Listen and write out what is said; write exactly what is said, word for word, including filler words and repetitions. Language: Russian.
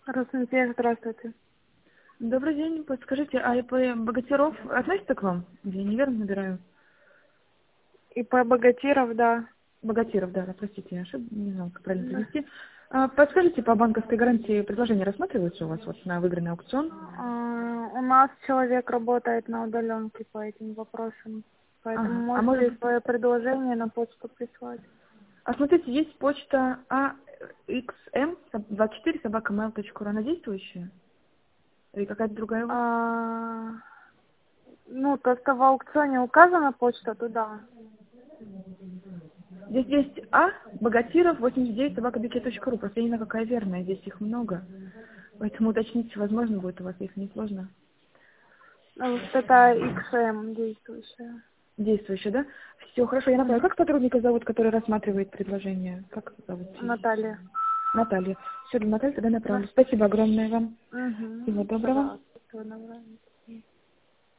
Здравствуйте, здравствуйте. Добрый день. Подскажите, а ИП Богатиров относится к вам? Я неверно набираю. ИП Богатиров, да. Богатиров, да, простите, я ошиб... не знала, как правильно Да. перевести. А, подскажите, по банковской гарантии предложение рассматривается у вас вот на выигранный аукцион? А, У нас человек работает на удаленке по этим вопросам, поэтому Ага. А можете может... свое предложение на почту прислать. А смотрите, есть почта а икс эм двадцать четыре собака мэйл точка ру, она действующая? Или какая-то другая у вас? А, ну, то, что в аукционе указана почта, туда. Здесь есть А, Богатиров, восемьдесят девять собака би кей точка ру. Просто я не знаю, какая верная, здесь их много. Поэтому уточните, возможно, будет у вас, если не сложно. Ну, вот это икс эм действующая. Действующая, да? Все, хорошо, я направлю. Мгм. Как сотрудника зовут, который рассматривает предложение? Как зовут? Наталья. Наталья. Все, Наталья, тогда Да. направлю. Спасибо огромное вам. Угу. Всего доброго. Пожалуйста. Всего доброго.